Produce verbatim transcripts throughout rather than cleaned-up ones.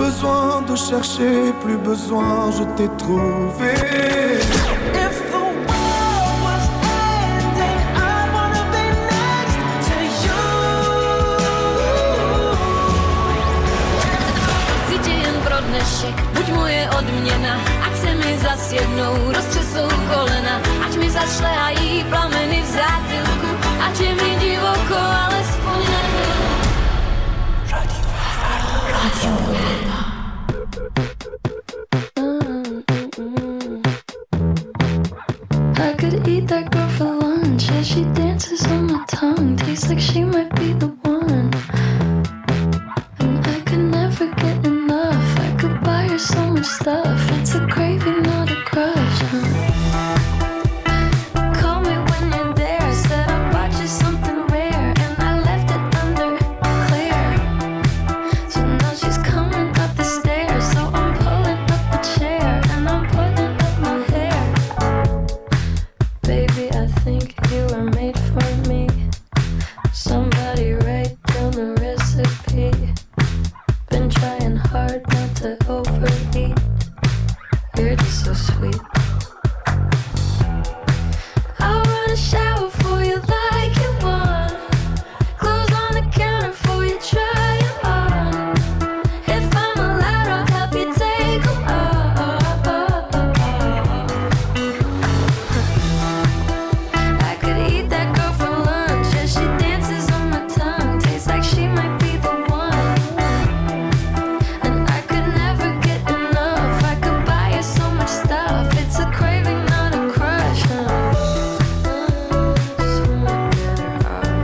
besoin de chercher, plus besoin, je t'ai trouvé. If the world was ending, I wanna be next to you. Cíti jen pro dnešek, buď moje odměna. Ať se mi zas jednou roztřesou kolena, ať mi zašlehají plameny v zátylku, ať je mi divoko, alespoň nebyl. Radio Radio I could eat that girl for lunch as she dances on my tongue. Tastes like she might be the one. And I could never get enough. I could buy her so much stuff. It's a craving, not a crush, huh? Call me when you're there. I said I bought you something rare, and I left it under Claire. So now she's coming up the stairs. So I'm pulling up the chair, and I'm pulling up my hair. Baby, I think you were made for me. Somebody write down the recipe. Been trying hard not to overeat. You're just so sweet. I'll run a shower for you like you want. Clothes on the counter for you, try it on. If I'm allowed, I'll help you take them off. I could eat that girl for lunch as she dances on my tongue. Tastes like she might be the one. And I could never get enough. I could buy her so much stuff. It's a craving, not a crush, huh? Just wanna get her off.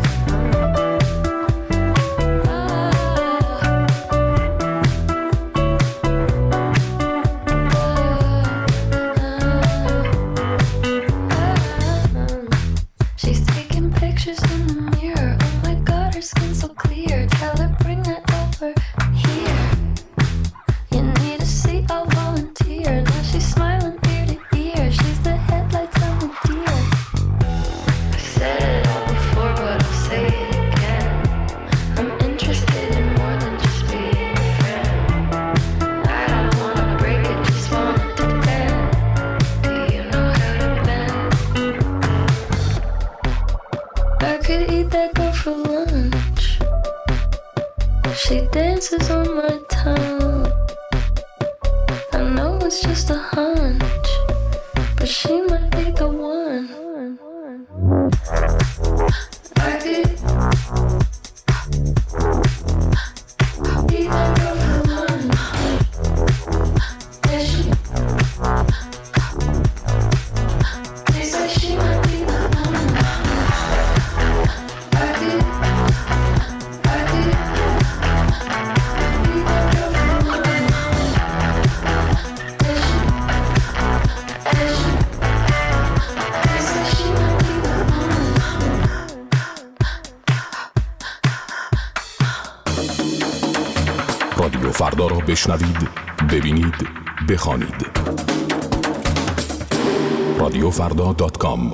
She's taking pictures in the mirror. Oh my god, her skin's so clear. Tell her bring that over here. You need a seat, I'll volunteer. Now she's smiling ear to ear. She's the headlights on the deer. I said it all before, but I'll say it again. I'm interested in more than just being a friend. I don't wanna break it, just want it to bend. Do you know how to bend? I could eat that girl for lunch. She dances on my tongue. I know it's just a hunch, but she might be the one. I could eat that girl for lunch. Yeah, she tastes like she might be the one. I could, I could eat that girl for lunch. Yeah, she, yeah, she tastes like she might be the one. رادیو فردا را بشنوید، ببینید، بخوانید. رادیو فردا دات کام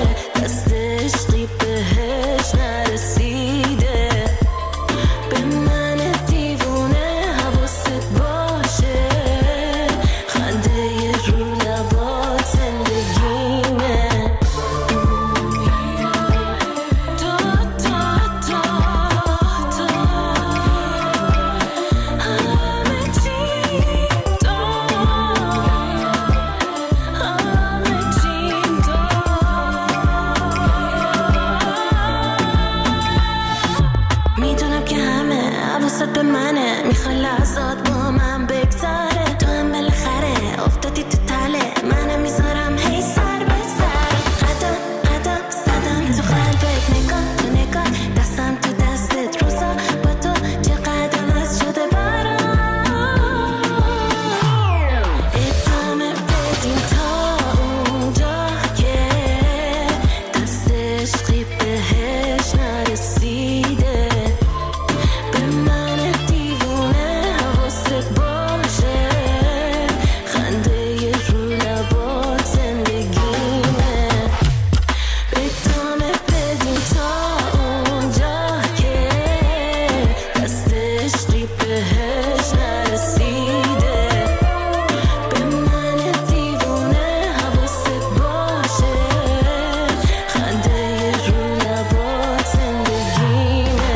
بهش نرسیده به من حواست به منه، میخوای لحظات با من بگذاره، تو هم بالاخره افتادی تو تله، منم میذارم هی سر به سر، قدم قدم زدم تو قلبت، نگاه تو نگاه دستم تو دستت، روزا با تو چقدر عوض شده برام، ادامه بدیم تا اونجا که دست عشقی بهش نرسیده، به من دیوونه حواست باشه، خنده رو لبات زندگیمه، ادامه بدیم تا اونجا که دست عشقی بهش نرسیده، به من دیوونه حواست باشه، خنده رو لبات زندگیمه.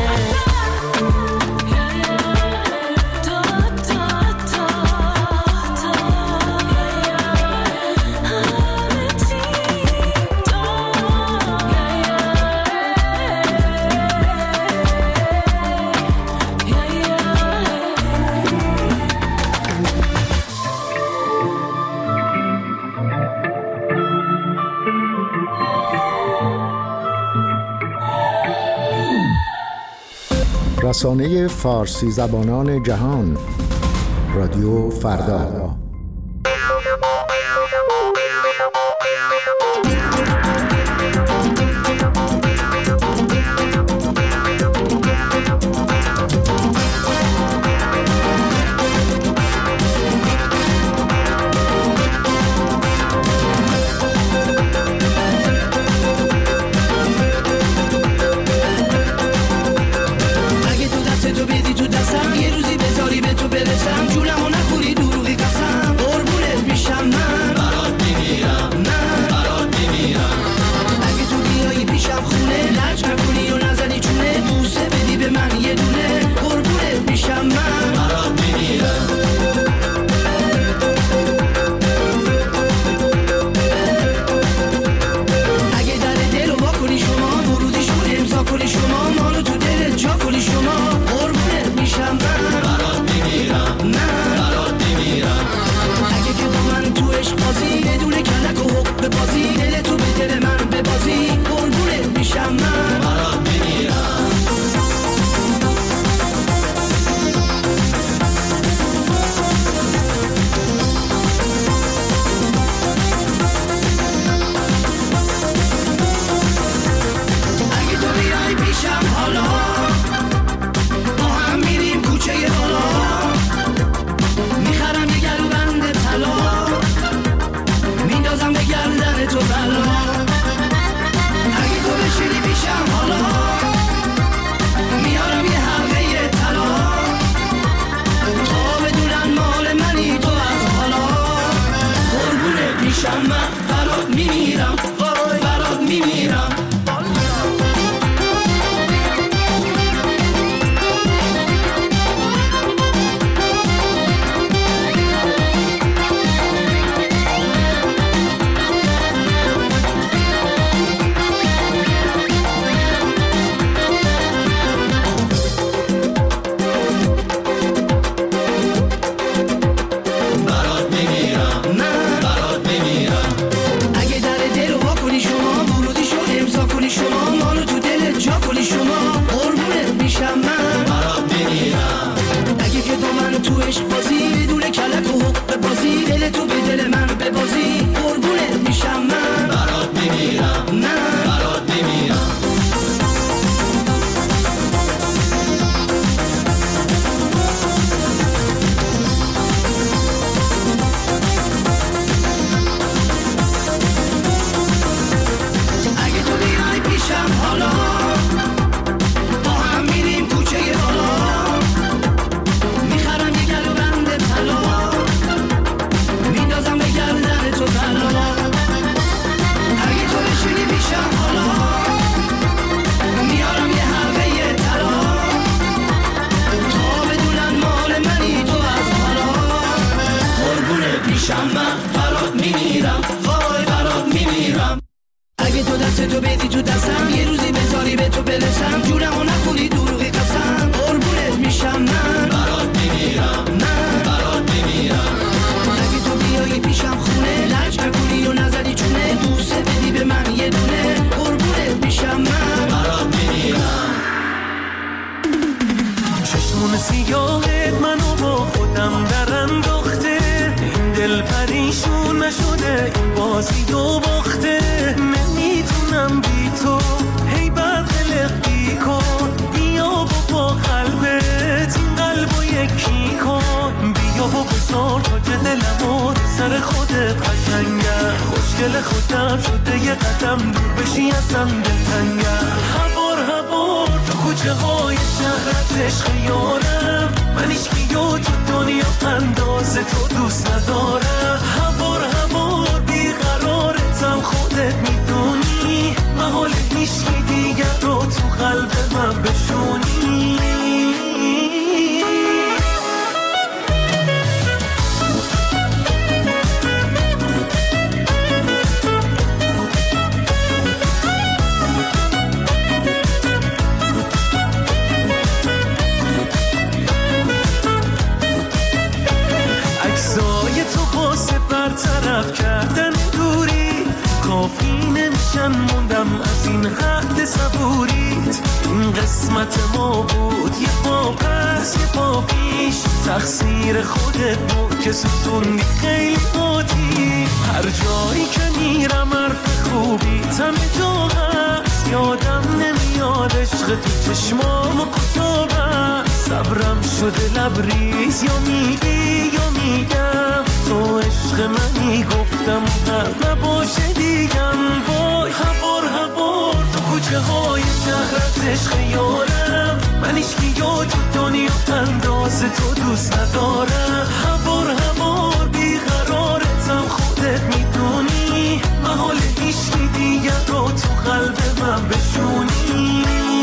تا تا تا تا همه چی رسانه فارسی زبانان جهان، رادیو فردا. اگه تو دست تو بدی تو دستم، یه روزی بذاری به تو برسم، جونمو نخوری دروغی قسم، چشمون سیاهت منو با خودم در انداخته، این دل پریشون نشده این بازی دو باخته. نمیتونم بی تو هی برقلق بی کن، بیا با با قلبت این قلبو یکی کن، بیا با بزار تا که دلمو سر خودت قشنگه، خوشگل خودم شده یه قدم دور بشی ازم دلتنگه. هوار هوار تو کوچه های شهرت عشق یارم، من ایشکی تو دنیا انداز تو دوست ندارم. هوار هوار بیقرارتم خودت میدونی، محال ایشکی دیگر رو تو قلب من بشونی. برطرف کردن دوری کافی نمیشن، موندم از این حد صبوریت. این قسمت ما بود یه پا پس یه پا پیش، تقصیر خودت بود که ستوندی خیلی بودی. هر جایی که میرم حرف خوبی همه جا هست، یادم نمیاد عشق تو چشمام کجا بست. صبرم شده لبریز یا میگی یا میگم، تو عشق منی گفتم حرف نباشه دیگم. وای هوار هوار تو کوچه های شهرت عشق یارم، من ایشکی یا تو دنیا انداز تو دوست ندارم. هوار هوار بیقرارتم خودت میدونی، محال ایشکی دیگر رو تو قلب من بشونی.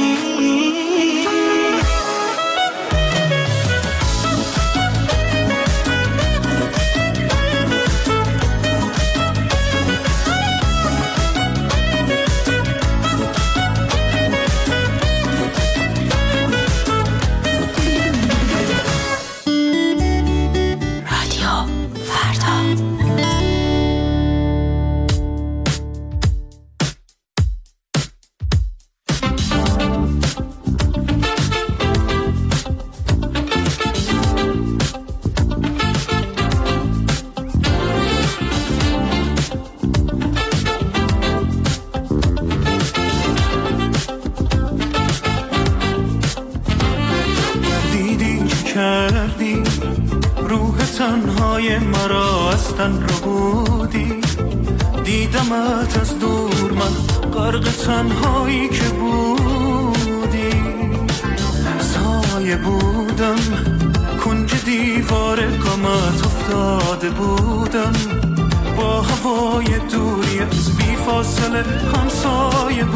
دیدمت از دور من غرق تنهایی که بودی، سایه بودم کنج دیوار غمت افتاده بودم، با هوای دوری از بی فاصله همسایه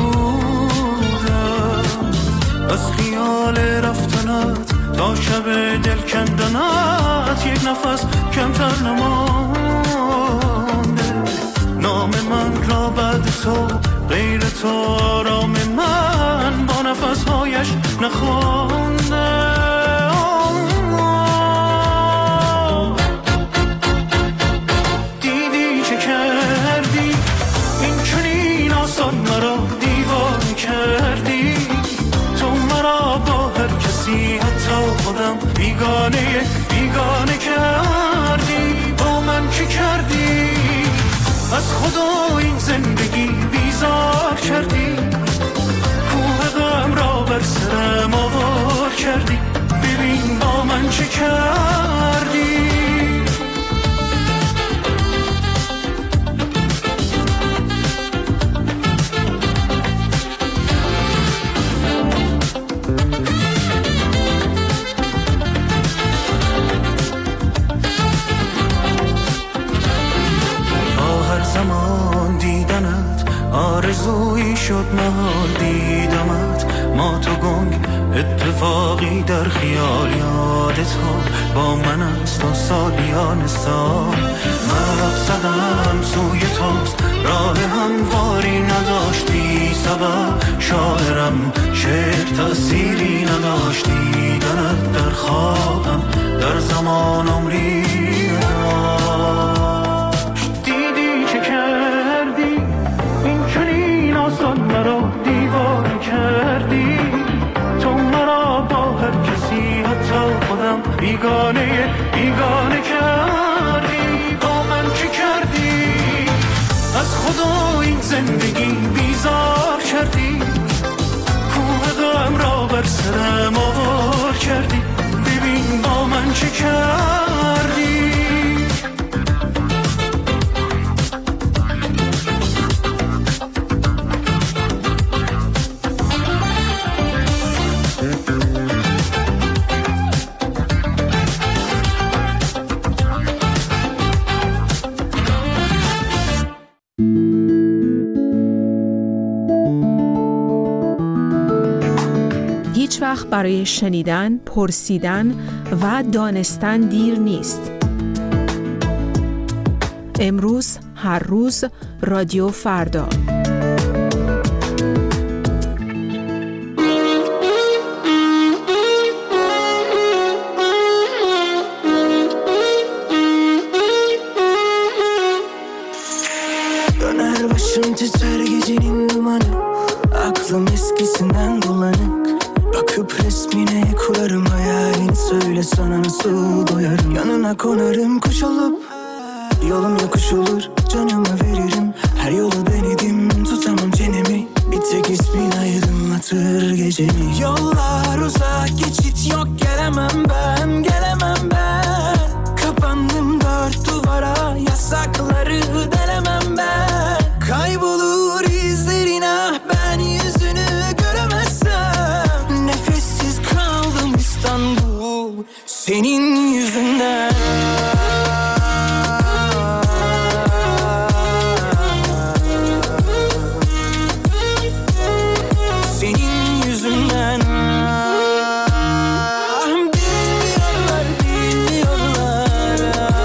بودم. از خیال رفتنت تا شب دل کندنت یک نفس کمتر نمانده، نام من را بعد تو غیر تو آرام من با نفسهایش نخوانده. دیدی چه کردی این چنین آسان مرا دیوانه کردی، تو مرا با هر کسی حتی خودم بیگانه بیگانه کردی. با من چی کردی؟ از خدا این زندگی بیزار کردی، کوه غم را بر سرم آوار کردی. ببین با من چه کردی. زمان دیدنت آرزویی شد، محال دیدمت ما تو گنگ اتفاقی در خیال. یادت ها با من است و سالیان سال، مقصدم سوی توست راه همواری نداشتی سبب، شاعرم شعر تأثیری نداشتی. دیدنت در خوابم در زمان عمری مرا دیوانه کردی، تو مرا با هر کسی حتی منم بیگانه بیگانه کردی با من چی کردی از خدا این زندگی بیزار کردی کوه غم را بر سرم آوار کردی ببین با من چی کردی هیچ وقت برای شنیدن، پرسیدن و دانستن دیر نیست. امروز، هر روز، رادیو فردا. Döner başım titrer gecenin dumanı, aklım eskisinden bulanık. Bakıp resmine kurarım hayalin, söyle sana nasıl doyarım. Yanına konarım kuş olup, yolum yokuş olur, canımı veririm. Her yolu denedim, tutamam çenemi, bir tek ismin aydınlatır gecemi. Yollar uzak, geçit yok, gelemem ben, gelemem ben. Kapandım dört duvara, yasakları delemem ben. Kaybolur izlerin, ah ben yüzünü göremezsem. Nefessiz kaldım İstanbul, senin yüzünden. Senin yüzünden. Bilmiyorlar, bilmiyorlar.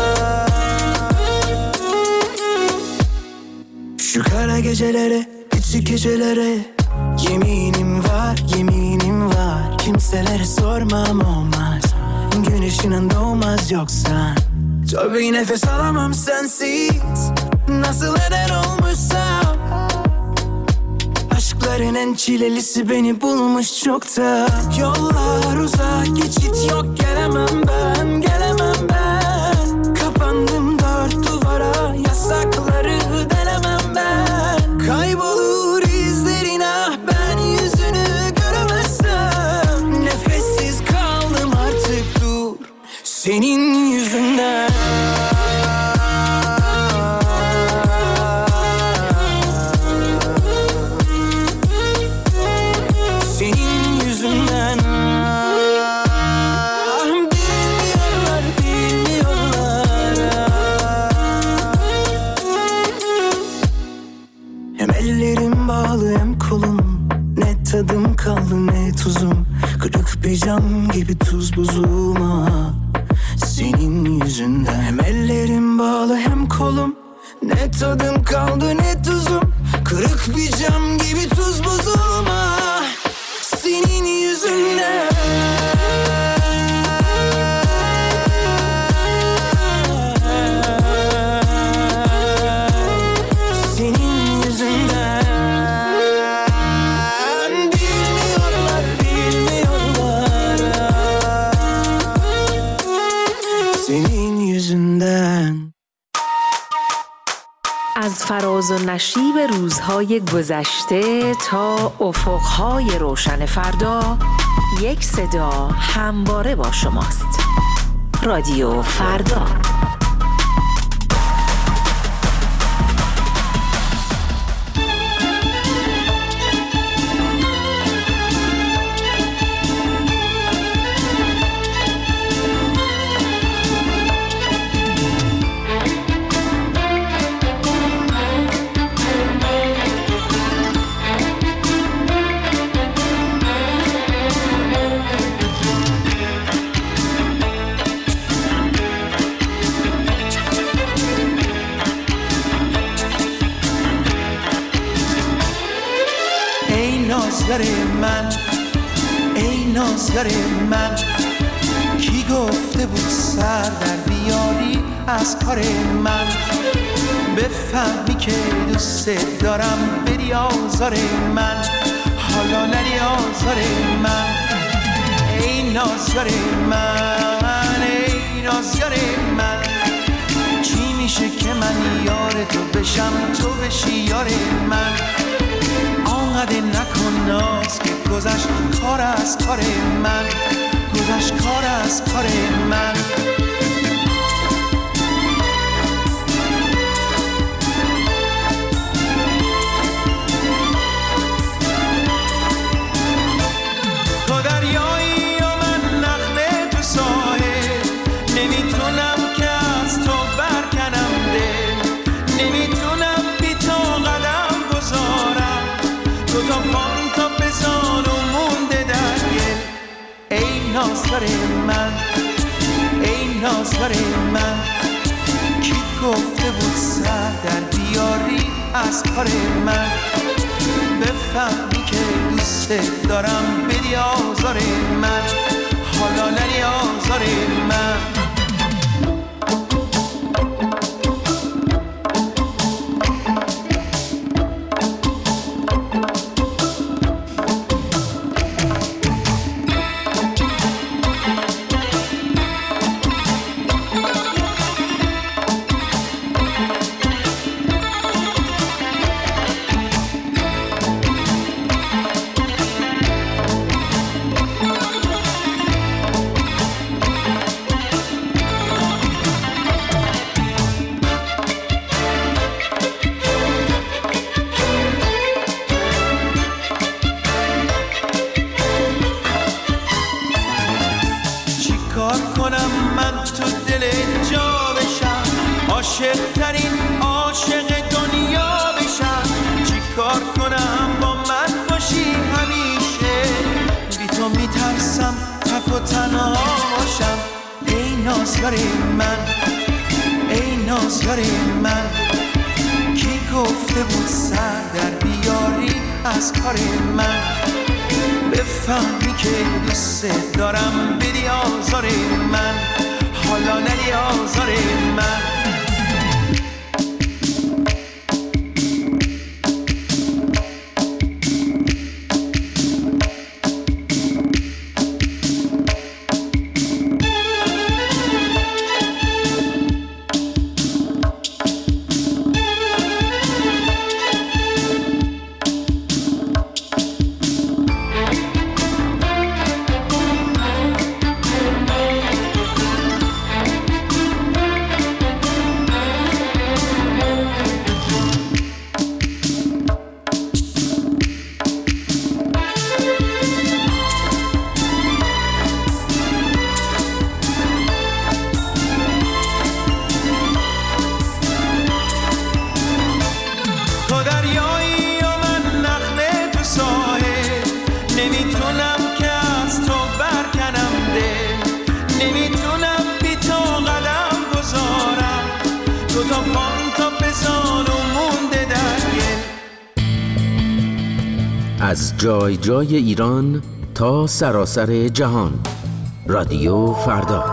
Şu kara gecelere, küçük gecelere yeminim var, yeminim var. Kimselere sormam olmaz, güneşinin doğmaz yoksa. Tabii nefes alamam sensiz, nasıl eder olmuşsam. Aşkların en çilelisi beni bulmuş çokta. Yollar uzak, geçit yok, gelemem ben, gelemem ben. Kapandım dört duvara, yasakları denemem ben. Kaybolur izlerin, ah ben yüzünü göremezsem. Nefessiz kaldım artık, dur senin yüzünden. Senin yüzünden. Bilmiyorlar, bilmiyorlar. Hem ellerim bağlı hem kolum, ne tadım kaldı ne tuzum. Kırık bir cam gibi tuz buzum, ah senin yüzünden. Hem ellerim bağlı hem kolum, ne tadım kaldı ne tuzum. Kırık bir cam gibi tuz buzum, ah senin yüzünden. Senin yüzünden. Bilmiyorlar, bilmiyorlar. Senin yüzünden. از فراز و نشیب روزهای گذشته تا افقهای روشن فردا، یک صدا همواره با شماست. رادیو فردا. نازگر من، ای نازگر من، کی گفته بود سر در بیاری از کار من؟ بفهمی که دوست دارم بری آزار من، حالا نری آزار من، ای نازگر من. ناز یار من. چی میشه که من یار تو بشم تو بشی یار من. آنقدر نکن ناز که گذشت کار از کار من، گذشت کار از کار من. تو دریایی و من نخله تو ساحل، نمیتونم که از تو برکنم دل، نمیتونم بی تو قدم گذارم. تو تا پام تا بزار و مونده در گل. ای نازور من، ای نازور من، کی گفته بود سر در بیاری از کار من؟ بفهمی که دوست دارم بدی آزار من، حالا نری آزار من. بفهمی که دوست دارم بدی آزار من، حالا نری آزار من. از جای جای ایران تا سراسر جهان، رادیو فردا.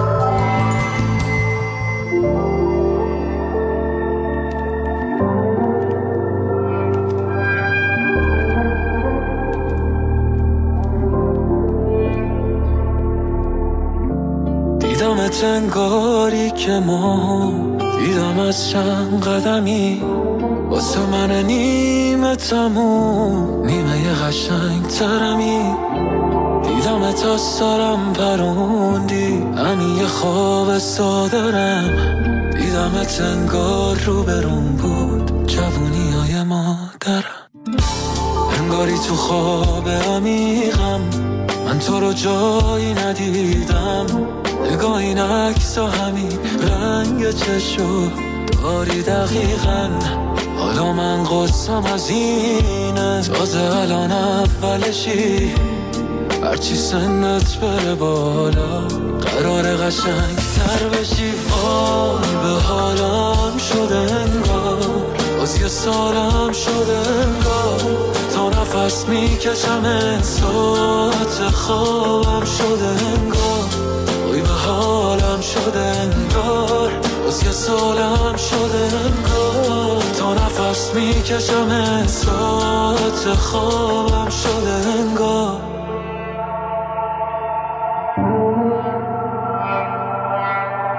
دیدمت انگاری که ما دیدم از چند قدمی، واسه من نیمه تموم نیمه یه قشنگ ترمی. دیدمت از سرم پروندی همین یه خواب سادرم. دیدمت انگار رو برون بود جوونی های مادرم. انگاری تو خواب عمیقم من تو رو جایی ندیدم. نگاه این عکس و همین رنگ چشو داری دقیقاً. حالا من قصم از اینه تازه الان اولشی. هرچی سنت بره بالا قرار قشنگ تر بشی. وای به حالم شده انگار باز یه سالم شده انگار. تا نفس میکشم ساعت خوابم شده انگار. وای به حالم شده انگار باز یه سالم شده انگار. تا نفس میکشم ساعت خوابم شده انگار.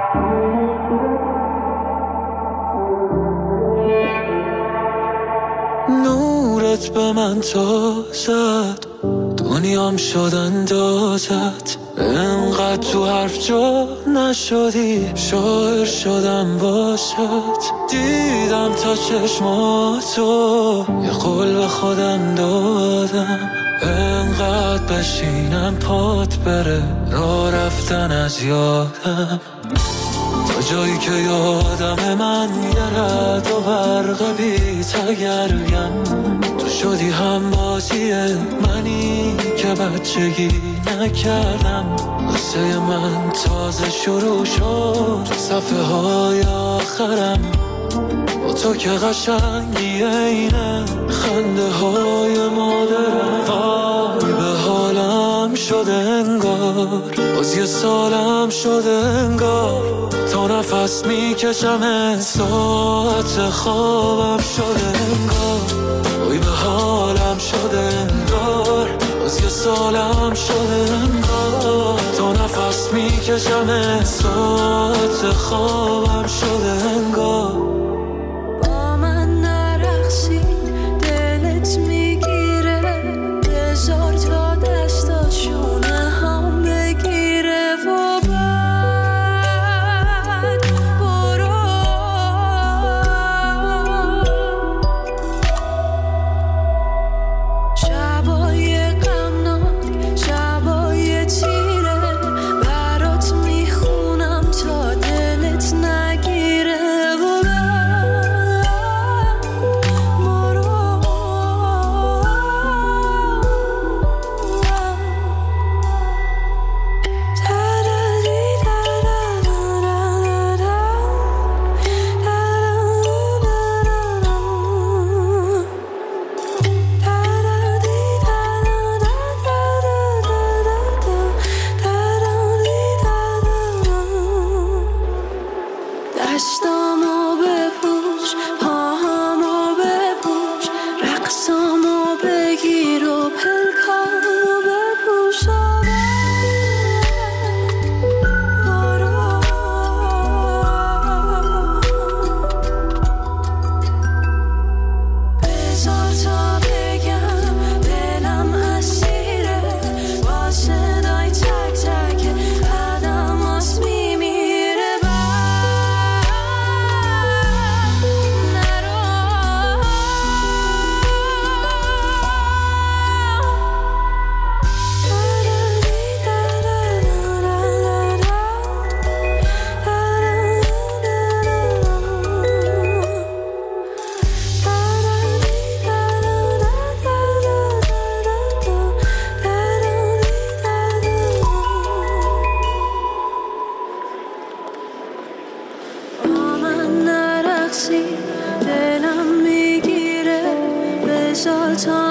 به من تو زد، دنیام شد اندازت، انقدر تو حرف جا نشدی، شاعر شدم واسط. دیدم تا چشماتو یه قول به خودم دادم، انقدر بشینم پات بره راه رفتن از یادم. تا جایی که یادم من یه رد و برق بی تگرگم، تو شدی هم بازی منی که بچگی نکردم. قصه من تازه شروع شد تو صفحه های آخرم، با تو که قشنگی اینه خنده های مادرم. وای به حالم شده انگار باز یه سالم شده انگار، تا نفس میکشم ساعت خوابم شده انگار. وای به حالم شده انگار باز یه سالم شده انگار، تا نفس میکشم ساعت خوابم شده انگار. دلم میگیره بذار تا